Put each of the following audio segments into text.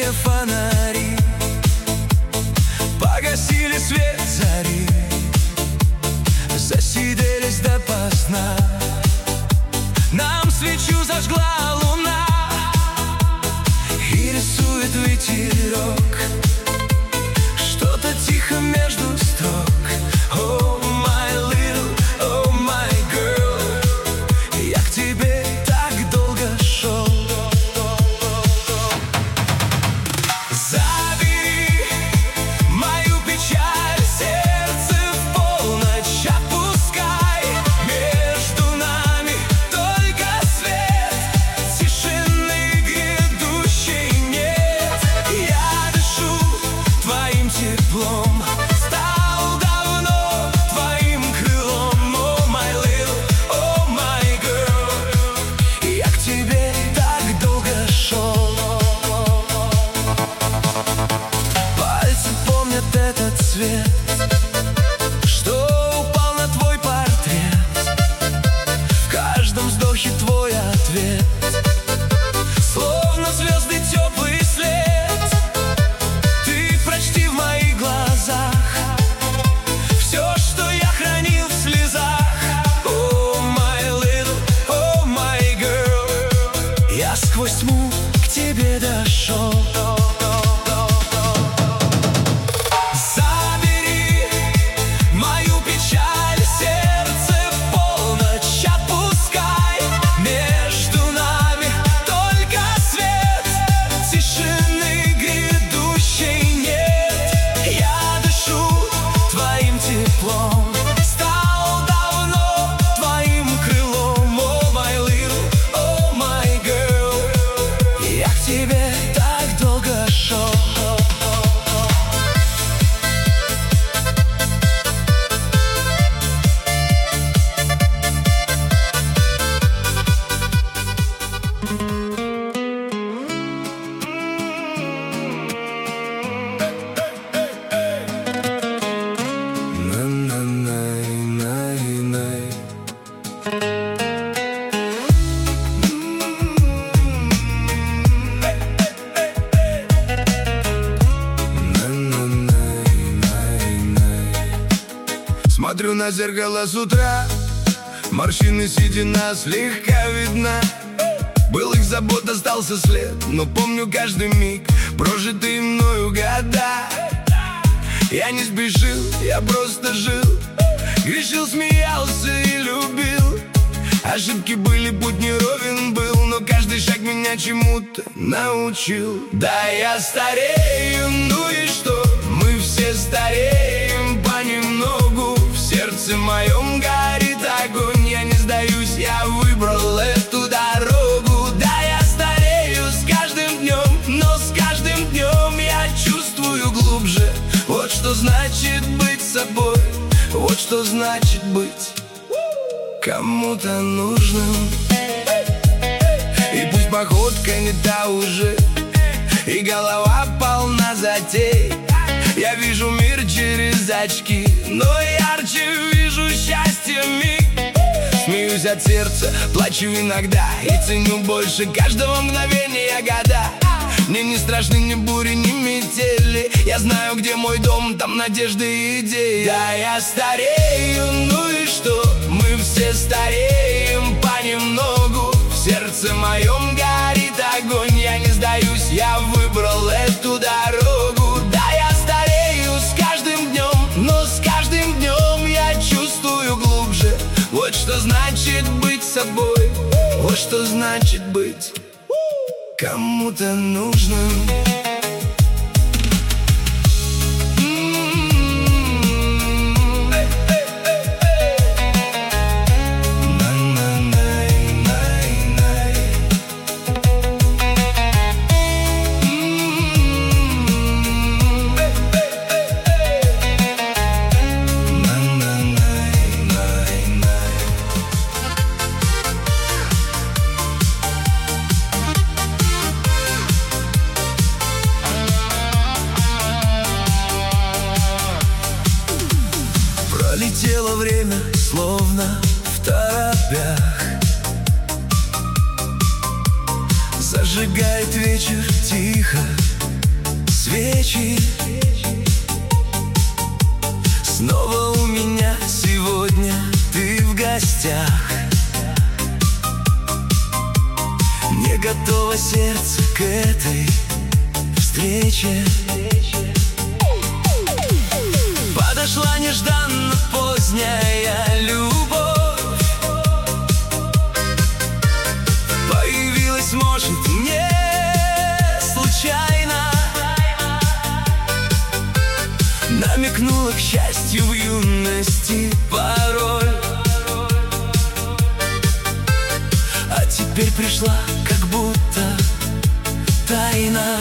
яркие фонари погасили свет зари, засиделись допоздна. Нам свечу зажгла луна и рисует ветерок что-то тихо между строк. Oh my little, oh my girl, я к тебе так долго шел. Забери мою печаль, сердце в полночь отпускай. Между нами только свет, тишины грядущей нет. Я дышу твоим теплом, стал давно твоим крылом. Oh my little, oh my girl, я к тебе так долго шел. Пальцы помнят этот цвет, что упал на твой портрет. В каждом вздохе твой ответ, словно звезды теплый след. Ты прочти в моих глазах все, что я хранил в слезах. Oh my little, oh my girl, я сквозь тьму к тебе дошел. Забери мою печаль, сердце в полночь отпускай. Между нами только свет, тишины грядущей нет. Я дышу твоим теплом, стал давно твоим крылом. Oh my little, oh my girl, я к тебе так долго шел. Смотрю на зеркало с утра, морщины седина слегка видна. Был их забот, остался след, но помню каждый миг, прожитые мною года. Я не спешил, я просто жил, грешил, смеялся и любил. Ошибки были, путь неровен был, но каждый шаг меня чему-то научил. Да, я старею, ну и что? Мы все стареем понемногу. В сердце моем горит огонь, я не сдаюсь, я выбрал эту дорогу. Да, я старею с каждым днем, но с каждым днем я чувствую глубже. Вот что значит быть собой, вот что значит быть кому-то нужным. И пусть походка не та уже, и голова полна затей. Я вижу мир через очки, но ярче вижу счастье миг. Смеюсь от сердца, плачу иногда и ценю больше каждого мгновения года. Мне не страшны ни бури, ни метели. Я знаю, где мой дом, там надежды и идеи. Да, я старею, ну и что? Мы все стареем понемногу. В сердце моем горит огонь, я не сдаюсь, я выбрал эту дорогу. Да, я старею с каждым днем, но с каждым днем я чувствую глубже. Вот что значит быть собой, вот что значит быть кому-то нужным. Пролетело время, словно в торопях. Зажигает вечер тихо свечи. Снова у меня сегодня ты в гостях. Не готово сердце к этой встрече. Подошла нежданно поздняя любовь. Появилась, может, не случайно. Намекнула к счастью в юности порой. А теперь пришла, как будто тайна.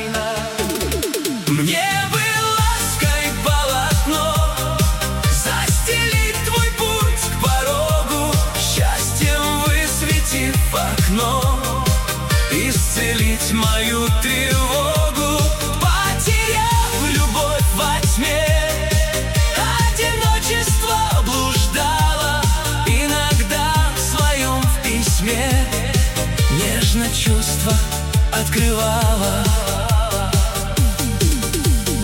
Мне бы лаской полотно застелить твой путь к порогу, счастьем высветив окно, исцелить мою тревогу. Потеряв любовь во тьме, одиночество блуждало, иногда в своем в письме нежно чувства открывала.